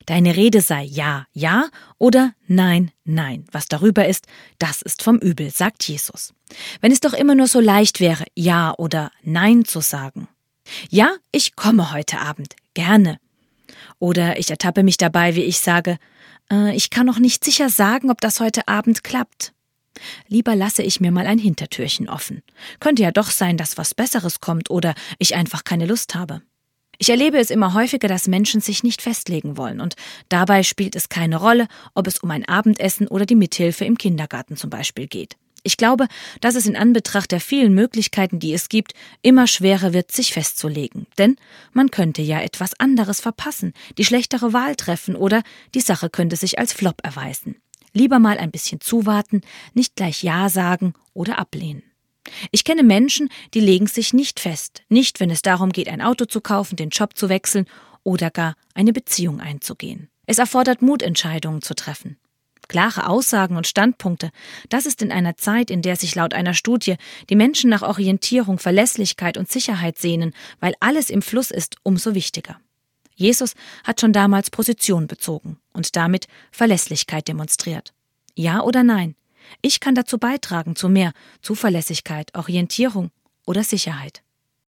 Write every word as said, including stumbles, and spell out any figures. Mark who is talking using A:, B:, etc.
A: Deine Rede sei ja, ja oder nein, nein. Was darüber ist, das ist vom Übel, sagt Jesus. Wenn es doch immer nur so leicht wäre, ja oder nein zu sagen. Ja, ich komme heute Abend, gerne. Oder ich ertappe mich dabei, wie ich sage, äh, ich kann noch nicht sicher sagen, ob das heute Abend klappt. Lieber lasse ich mir mal ein Hintertürchen offen. Könnte ja doch sein, dass was Besseres kommt oder ich einfach keine Lust habe. Ich erlebe es immer häufiger, dass Menschen sich nicht festlegen wollen und dabei spielt es keine Rolle, ob es um ein Abendessen oder die Mithilfe im Kindergarten zum Beispiel geht. Ich glaube, dass es in Anbetracht der vielen Möglichkeiten, die es gibt, immer schwerer wird, sich festzulegen. Denn man könnte ja etwas anderes verpassen, die schlechtere Wahl treffen oder die Sache könnte sich als Flop erweisen. Lieber mal ein bisschen zuwarten, nicht gleich Ja sagen oder ablehnen. Ich kenne Menschen, die legen sich nicht fest, nicht wenn es darum geht, ein Auto zu kaufen, den Job zu wechseln oder gar eine Beziehung einzugehen. Es erfordert Mut, Entscheidungen zu treffen. Klare Aussagen und Standpunkte, das ist in einer Zeit, in der sich laut einer Studie die Menschen nach Orientierung, Verlässlichkeit und Sicherheit sehnen, weil alles im Fluss ist, umso wichtiger. Jesus hat schon damals Position bezogen und damit Verlässlichkeit demonstriert. Ja oder nein? Ich kann dazu beitragen zu mehr Zuverlässigkeit, Orientierung oder Sicherheit.